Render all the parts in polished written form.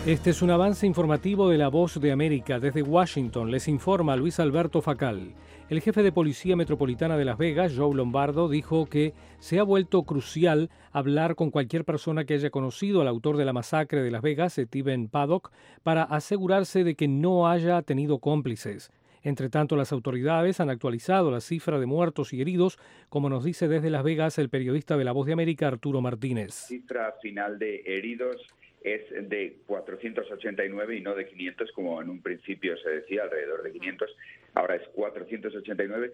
Este es un avance informativo de La Voz de América. Desde Washington les informa Luis Alberto Facal. El jefe de Policía Metropolitana de Las Vegas, Joe Lombardo, dijo que se ha vuelto crucial hablar con cualquier persona que haya conocido al autor de la masacre de Las Vegas, Stephen Paddock, para asegurarse de que no haya tenido cómplices. Entre tanto, las autoridades han actualizado la cifra de muertos y heridos, como nos dice desde Las Vegas el periodista de La Voz de América, Arturo Martínez. Cifra final de heridos es de 489 y no de 500, como en un principio se decía, alrededor de 500. Ahora es 489,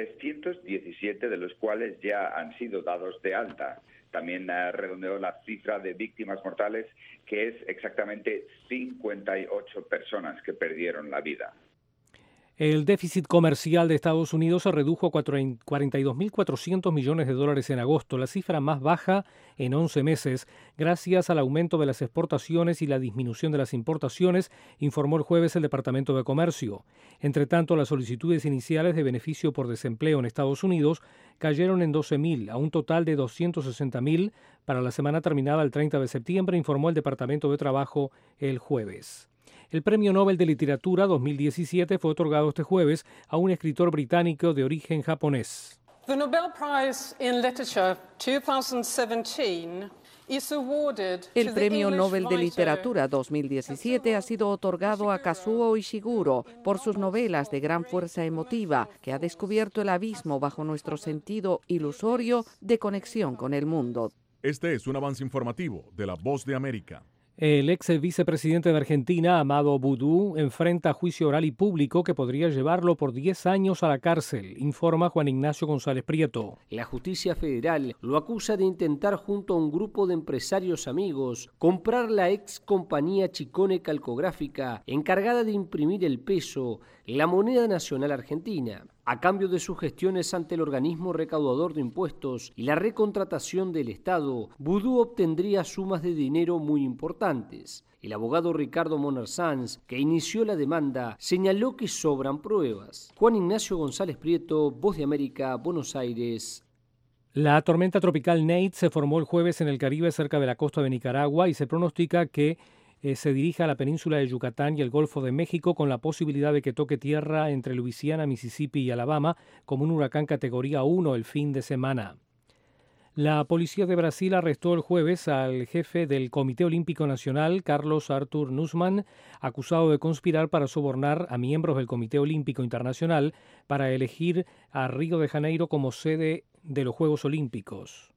317 de los cuales ya han sido dados de alta. También redondeó la cifra de víctimas mortales, que es exactamente 58 personas que perdieron la vida. El déficit comercial de Estados Unidos se redujo a 42.400 millones de dólares en agosto, la cifra más baja en 11 meses, gracias al aumento de las exportaciones y la disminución de las importaciones, informó el jueves el Departamento de Comercio. Entre tanto, las solicitudes iniciales de beneficio por desempleo en Estados Unidos cayeron en 12.000, a un total de 260.000 para la semana terminada el 30 de septiembre, informó el Departamento de Trabajo el jueves. El Premio Nobel de Literatura 2017 fue otorgado este jueves a un escritor británico de origen japonés. The Nobel Prize in Literature 2017 El Premio Nobel de Literatura 2017 ha sido otorgado a Kazuo Ishiguro por sus novelas de gran fuerza emotiva, que ha descubierto el abismo bajo nuestro sentido ilusorio de conexión con el mundo. Este es un avance informativo de La Voz de América. El ex vicepresidente de Argentina, Amado Boudou, enfrenta juicio oral y público que podría llevarlo por 10 años a la cárcel, informa Juan Ignacio González Prieto. La justicia federal lo acusa de intentar, junto a un grupo de empresarios amigos, comprar la ex compañía Chicone Calcográfica, encargada de imprimir el peso, la moneda nacional argentina. A cambio de sus gestiones ante el organismo recaudador de impuestos y la recontratación del Estado, Boudou obtendría sumas de dinero muy importantes. El abogado Ricardo Moner Sanz, que inició la demanda, señaló que sobran pruebas. Juan Ignacio González Prieto, Voz de América, Buenos Aires. La tormenta tropical Nate se formó el jueves en el Caribe cerca de la costa de Nicaragua y se pronostica que se dirige a la península de Yucatán y el Golfo de México, con la posibilidad de que toque tierra entre Luisiana, Mississippi y Alabama como un huracán categoría 1 el fin de semana. La policía de Brasil arrestó el jueves al jefe del Comité Olímpico Nacional, Carlos Arthur Nussmann, acusado de conspirar para sobornar a miembros del Comité Olímpico Internacional para elegir a Río de Janeiro como sede de los Juegos Olímpicos.